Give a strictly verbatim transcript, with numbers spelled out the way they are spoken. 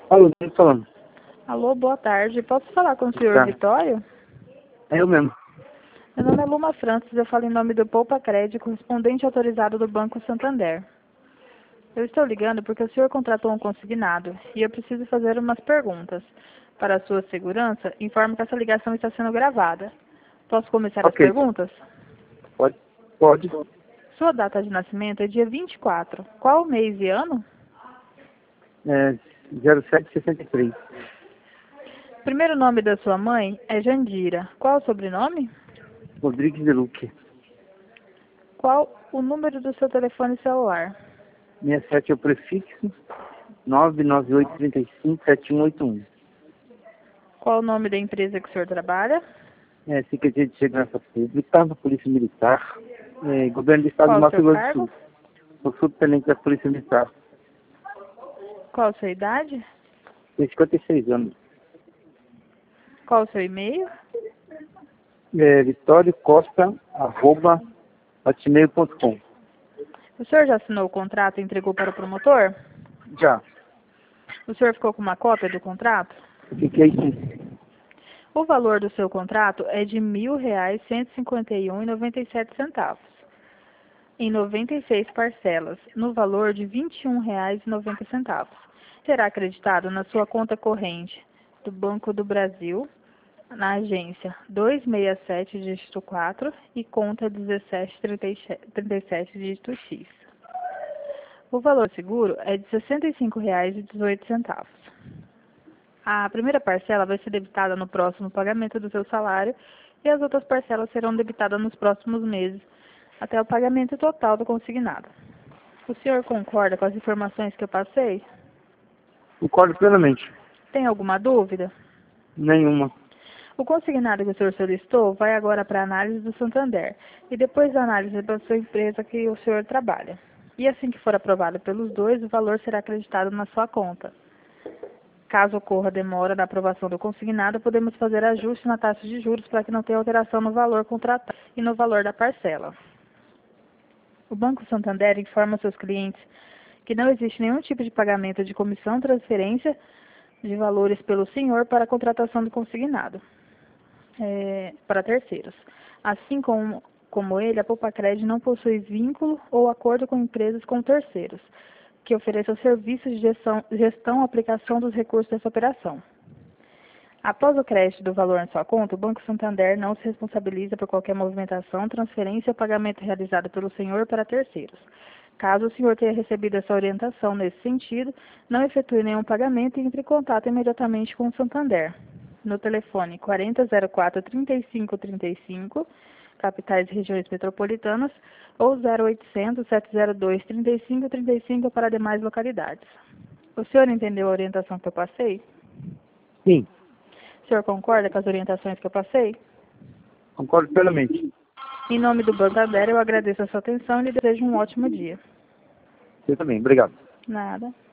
Alô, quem tá falando? Alô, boa tarde. Posso falar com o senhor Tá. Vitório? É eu mesmo. Meu nome é Luma Francis, eu falo em nome do Poupa Crédito, correspondente autorizado do Banco Santander. Eu estou ligando porque o senhor contratou um consignado e eu preciso fazer umas perguntas. Para a sua segurança, informo que essa ligação está sendo gravada. Posso começar as Ok. perguntas? Pode? Pode. Sua data de nascimento é dia vinte e quatro. Qual o mês e ano? É zero sete sessenta e três. O primeiro nome da sua mãe é Jandira. Qual o sobrenome? Rodrigues de Luque. Qual o número do seu telefone celular? sessenta e sete é o prefixo. nove nove oito três cinco sete um oito um. Qual o nome da empresa que o senhor trabalha? É, Secretaria de Segurança Pública, Polícia Militar, é, Governo do Estado Qual do o Mato seu Grosso do cargo? Sul. Sou subtenente da Polícia Militar. Qual a sua idade? Tenho cinquenta e seis anos. Qual o seu e-mail? É, Vitório Costa, arroba, hotmail ponto com. O senhor já assinou o contrato e entregou para o promotor? Já. O senhor ficou com uma cópia do contrato? Fiquei sim. O valor do seu contrato é de mil reais cento e cinquenta e um e noventa e sete centavos, em noventa e seis parcelas, no valor de vinte e um reais e noventa centavos. Será acreditado na sua conta corrente do Banco do Brasil, na agência duzentos e sessenta e sete, dígito quatro, e conta dezessete trinta e sete, dígito X. O valor seguro é de sessenta e cinco reais e dezoito centavos. A primeira parcela vai ser debitada no próximo pagamento do seu salário e as outras parcelas serão debitadas nos próximos meses, até o pagamento total do consignado. O senhor concorda com as informações que eu passei? Concordo plenamente. Tem alguma dúvida? Nenhuma. O consignado que o senhor solicitou vai agora para a análise do Santander e depois da análise da sua empresa que o senhor trabalha. E assim que for aprovado pelos dois, o valor será acreditado na sua conta. Caso ocorra demora na aprovação do consignado, podemos fazer ajuste na taxa de juros para que não tenha alteração no valor contratado e no valor da parcela. O Banco Santander informa seus clientes que não existe nenhum tipo de pagamento de comissão, transferência de valores pelo senhor para a contratação do consignado é, para terceiros. Assim como, como ele, a Poupa Crédito não possui vínculo ou acordo com empresas com terceiros que ofereçam serviços de gestão, gestão e aplicação dos recursos dessa operação. Após o crédito do valor em sua conta, o Banco Santander não se responsabiliza por qualquer movimentação, transferência ou pagamento realizado pelo senhor para terceiros. Caso o senhor tenha recebido essa orientação nesse sentido, não efetue nenhum pagamento e entre em contato imediatamente com o Santander. No telefone quarenta zero quatro, trinta e cinco trinta e cinco, capitais e regiões metropolitanas, ou zero oitocentos, sete zero dois, trinta e cinco trinta e cinco para demais localidades. O senhor entendeu a orientação que eu passei? Sim. O senhor concorda com as orientações que eu passei? Concordo plenamente. Em nome do Santander, eu agradeço a sua atenção e lhe desejo um ótimo dia. Você também. Obrigado. Nada.